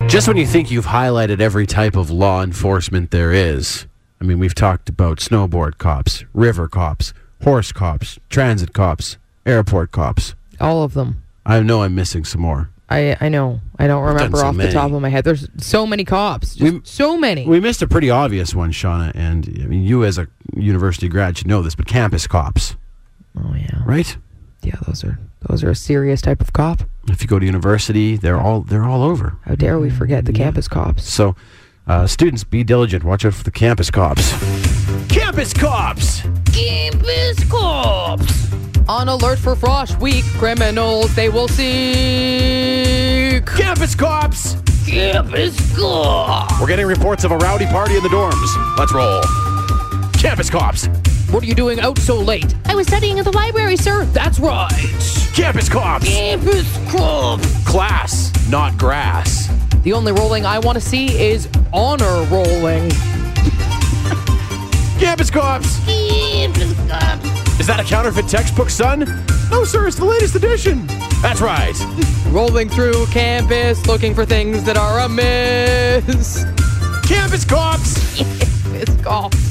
Just when you think you've highlighted every type of law enforcement there is, I mean, we've talked about snowboard cops, river cops, horse cops, transit cops, airport cops. All of them. I know I'm missing some more. I know. I don't remember off the top of my head. There's so many cops. So many. We missed a pretty obvious one, Shauna, and I mean, you as a university grad should know this, but campus cops. Oh, yeah. Right? Yeah, those are a serious type of cop. If you go to university, they're all over. How dare we forget the campus cops? So, students, be diligent. Watch out for the campus cops. Campus cops! Campus cops! On alert for Frosh Week, criminals they will seek. Campus cops! Campus cops! We're getting reports of a rowdy party in the dorms. Let's roll. Campus cops! What are you doing out so late? I was studying at the library, sir. That's right. Campus cops! Campus cops! Class, not grass. The only rolling I want to see is honor rolling. Campus cops! Campus cops! Is that a counterfeit textbook, son? No, sir, it's the latest edition. That's right. Rolling through campus, looking for things that are amiss. Campus cops! Campus cops!